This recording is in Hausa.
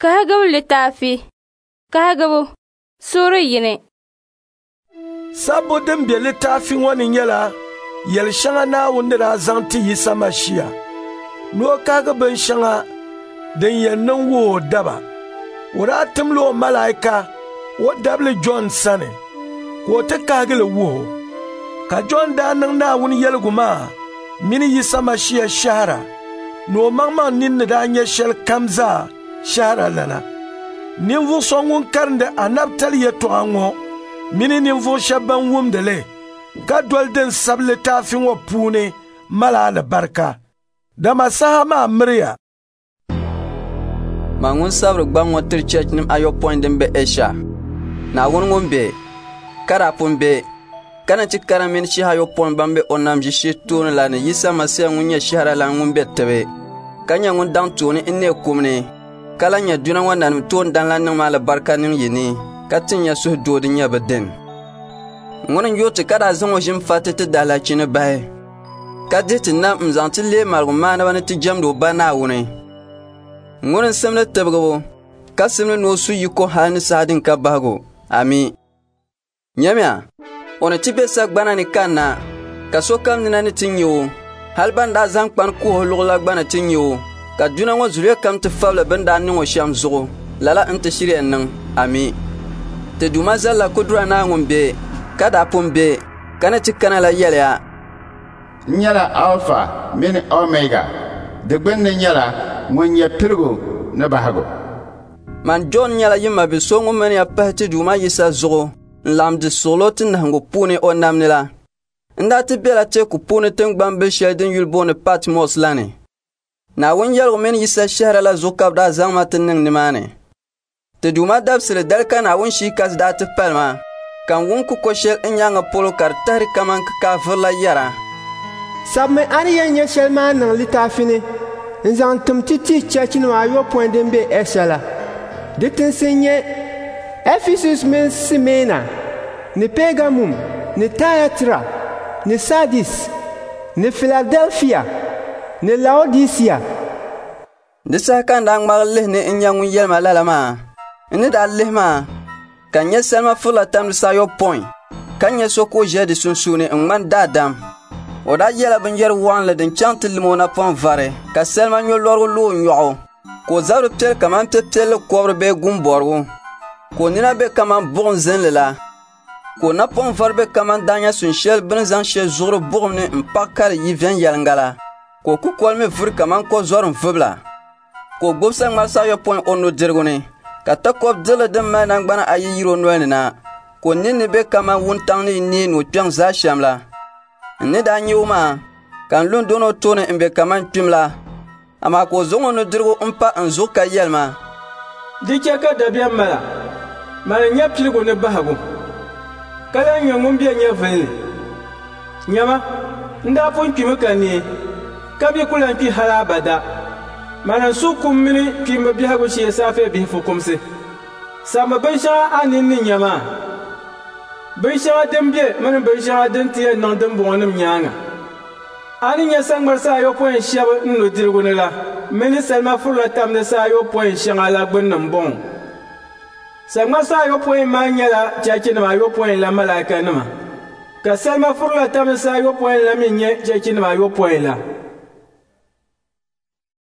Kahagabu littafi, kahagabu, Sura yini. Sabo din be littafin wani nyɛla yɛli shɛŋa Naawuni daa zaŋ ti Yisa Mashia. No kaga bin shɛŋa din yɛn niŋ wuhi o daba. O daa timli o malaika o dabili John sani ka o ti kahigili wuho. Ka John daa niŋ Naawuni yɛligu maa mini Yisa Mashia shahara ni o maŋmaŋ ninni daa nyɛ shɛli kam zaa shahara lana. Ninvuɣu so ŋun karindi anabi tali yɛltɔɣa ŋɔ mini ninvuɣu shɛba ban wumdili ka doli din sabi littaafi ŋɔ puuni mala alibarika. Dama saha maa miriya. Ma ŋun sabiri gbaŋ ŋɔ tiri chɛɛchinim ayɔpɔin din be Asia. Naawuni ŋun be ka daa pun be kana ti kara mini shihi ayɔpɔin ban be o nam ʒishee tooni la ni Yisa Masiya ŋun nyɛ shahara la ŋun be tibi ka nyɛ ŋun daŋ tooni n ne kumni ka la nyɛ duna ŋɔ nanim toon dan la niŋ maa alibarika niŋ yini ka ti nyɛ suhu doodi nyɛ bɛ din. Ŋuni n yooti ka daa zaŋ o ʒim fati ti dahlachini bahi ka dihi ti nam n zaŋ ti lee marigu maaniba ni ti jɛmdi o ba Naawuni. Ŋuni n simdi tibigibu ka simdi ni o su yiko hali ni saha din ka bahigu. Ami. Nyɛmya, o ni ti be sagbana ni kanna ka sokam nina ni ti nyɛ o hali ban daa zaŋ kpani kuhi luɣula gbana ti nyɛ o ka duna ŋɔ zuliya kam ti fabili bin daa niŋ o shɛm zuɣu lala n ti shirya niŋ. Ami. Ti duma zalla kudura naa ŋun be ka daa pun be ka ni ti kana la yɛliya. N nyɛla Alfa mini Omega, di gbunni nyɛla ŋun nyɛ piligu ni bahigu. Man John nyɛla yima bi so ŋun mini ya pahi ti duma Yisa zuɣu n laɣim di suɣulo ti nahingu puuni o nam ni la. N daa ti bela teeku puuni tingbambil shɛli din yuli booni Patmos la ni. Naawuni yɛligu mini Yisa shahara la zuɣu ka bɛ daa zaŋ ma ti niŋ nimaani. Ti duma dabsili dali ka Naawuni shiikas daa ti pali ma ka n wum kuko shɛli n nyaaŋa polo ka di tahiri kaman kikaafiri la yɛra. Sabimi a ni yɛn nyɛ shɛli maa niŋ littaafi ni n zaŋ tim ti ti chɛɛchinima ayɔpɔin din be Asia la. Di tinsi nyɛ Ephesus mini Simena ni Pergamum ni Thyatira ni Sardis ni Philadelphia ni Laodicea. Di saha kan daa ŋmari lihi ni n nyɛ ŋun yɛlima lala maa. N ni daa lihi maa ka n nyɛ salima furila tamdi sayɔpɔin ka nyɛ so ka o ʒɛ di sunsuuni n ŋmani daadam. O daa yɛla binyɛri waɣinli din chaŋ ti lim o napɔŋ vari ka salima nyɔlɔrigu lo o nyɔɣu ka o zabiri piɛli kaman piɛpiɛlli kɔbiri bee gumbɔrigu ka o nina be kaman buɣum zinli la ka o napɔŋ vari be kaman daa nyɛ sunshɛli bɛ ni zaŋ shɛli zuɣuri buɣum ni n paɣi kari yi viɛnyɛlinga la ka o kukoli mi vuri kaman ko zɔri n vibila ka o gbubi saŋmari sayɔpɔin o nudirigu ni ka takɔb dili din mali nangbana ayi yiri o noli ni na ka o ninni be kaman wuntaŋ ni nii ni o kpɛŋ zaa shɛm la. N ni daa nyɛ o maa ka n lu dono tooni n be kaman kpim la amaa ka o zaŋ o nudirigu n pa n zuɣu ka yɛlima. Di chɛ ka dabiɛm mala mali nyɛ piligu ni bahigu ka lan nyɛ ŋun be nyɛ villi. Nyɛma n daa pun kpimi ka nee ka bi ku lan kpi hali abada. Mali su kum mini kpimbi biɛhigu shee saafee bihi fukumsi. Sabimi binshɛŋa a ninni nyɛ maa. Binshɛŋa din be mini binshɛŋa din ti yɛn niŋ dimbuŋɔnim nyaaŋa. A ni nyɛ saŋmari saayɔpɔin shɛba n nudirigu ni la mini salima furila tamdi saayɔpɔin shɛŋa la gbunni n bɔŋɔ. Saŋmari saayɔpɔin maa nyɛla chɛɛchinima ayɔpɔin la malaikanima ka salima furila tamdi saayɔpɔin la mi nyɛ chɛɛchinima ayɔpɔin la.